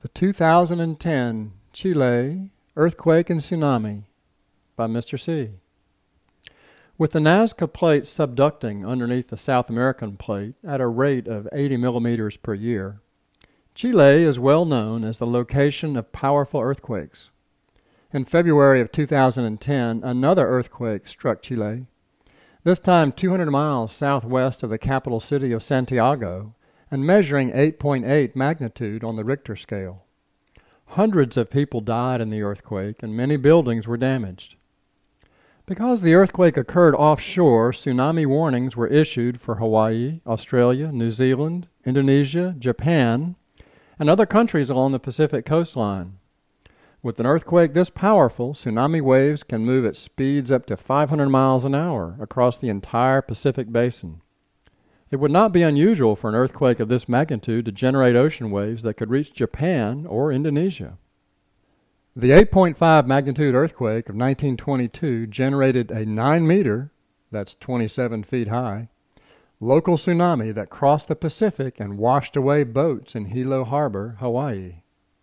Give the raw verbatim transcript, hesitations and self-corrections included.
The two thousand ten Chile Earthquake and Tsunami by Mister C. With the Nazca Plate subducting underneath the South American plate at a rate of eighty millimeters per year, Chile is well known as the location of powerful earthquakes. In February of two thousand ten, another earthquake struck Chile, this time two hundred miles southwest of the capital city of Santiago and measuring eight point eight magnitude on the Richter scale. Hundreds of people died in the earthquake and many buildings were damaged. Because the earthquake occurred offshore, tsunami warnings were issued for Hawaii, Australia, New Zealand, Indonesia, Japan, and other countries along the Pacific coastline. With an earthquake this powerful, tsunami waves can move at speeds up to five hundred miles an hour across the entire Pacific basin. It would not be unusual for an earthquake of this magnitude to generate ocean waves that could reach Japan or Indonesia. The eight point five magnitude earthquake of nineteen twenty-two generated a nine meter, that's twenty-seven feet high, local tsunami that crossed the Pacific and washed away boats in Hilo Harbor, Hawaii.